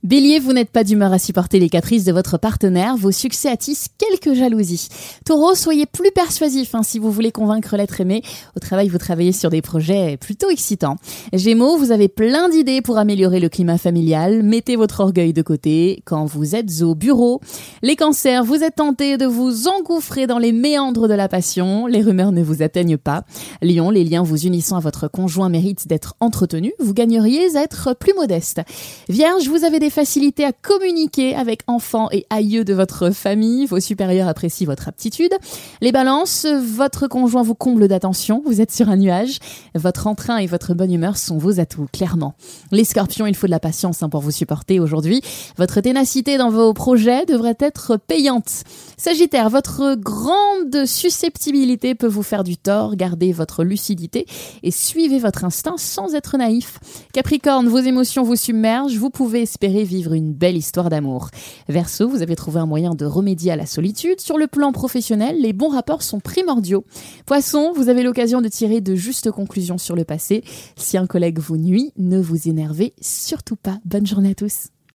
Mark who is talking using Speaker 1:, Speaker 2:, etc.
Speaker 1: Bélier, vous n'êtes pas d'humeur à supporter les caprices de votre partenaire, vos succès attisent quelques jalousies. Taureau, soyez plus persuasif si vous voulez convaincre l'être aimé. Au travail, vous travaillez sur des projets plutôt excitants. Gémeaux, vous avez plein d'idées pour améliorer le climat familial. Mettez votre orgueil de côté quand vous êtes au bureau. Les cancers, vous êtes tentés de vous engouffrer dans les méandres de la passion. Les rumeurs ne vous atteignent pas. Lion, les liens vous unissant à votre conjoint méritent d'être entretenus. Vous gagneriez à être plus modeste. Vierge, vous avez des facilités à communiquer avec enfants et aïeux de votre famille. Vos supérieurs apprécient votre aptitude. Les balances, votre conjoint vous comble d'attention. Vous êtes sur un nuage. Votre entrain et votre bonne humeur sont vos atouts, clairement. Les scorpions, il faut de la patience pour vous supporter aujourd'hui. Votre ténacité dans vos projets devrait être payante. Sagittaire, votre grande susceptibilité peut vous faire du tort. Gardez votre lucidité et suivez votre instinct sans être naïf. Capricorne, vos émotions vous submergent. Vous pouvez espérer vivre une belle histoire d'amour. Verseau, vous avez trouvé un moyen de remédier à la solitude. Sur le plan professionnel, les bons rapports sont primordiaux. Poisson, vous avez l'occasion de tirer de justes conclusions sur le passé. Si un collègue vous nuit, ne vous énervez surtout pas. Bonne journée à tous.